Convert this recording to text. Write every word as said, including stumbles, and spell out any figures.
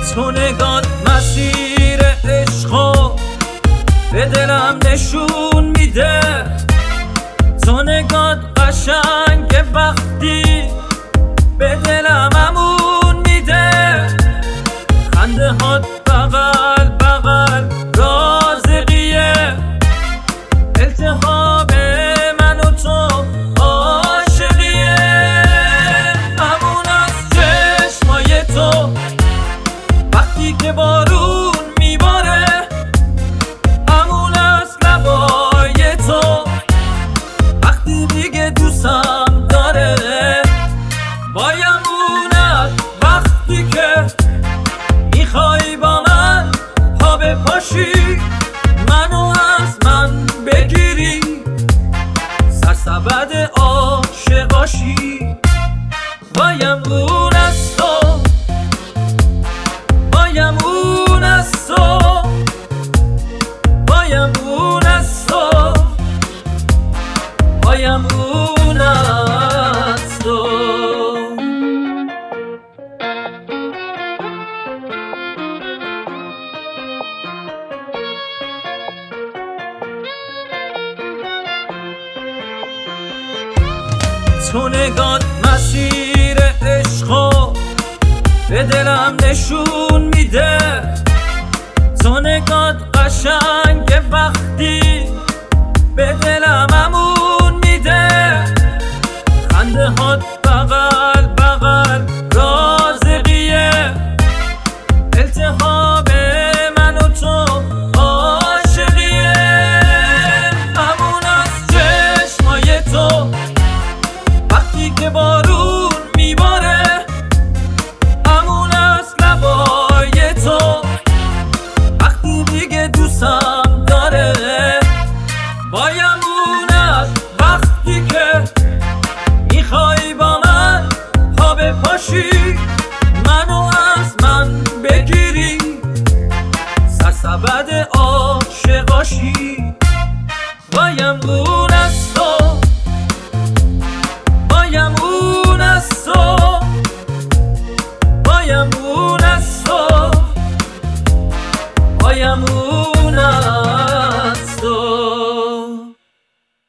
تو نگات مسیر عشقو به دلم نشون میده، تو نگات قشنگ وقتی به دلم امون میده، خنده هات بغل بغل رازقیه، التهاب من و تو عاشقیه، همون از چشمای تو وقتی که بارون میباره، همون از لبای تو وقتی دیگه دوستم داره، بایمون از وقتی که میخوای با من پا بپاشی، منو از من بگیری، سرسبد عاشقاشی، بایمون از تو، بایمون از تو، بایمون از تو، بایمون از تو. تو نگات مسیر عشقو به دلم نشون میده، تو نگات قشنگ وقتی به دلم امون میده، خنده هات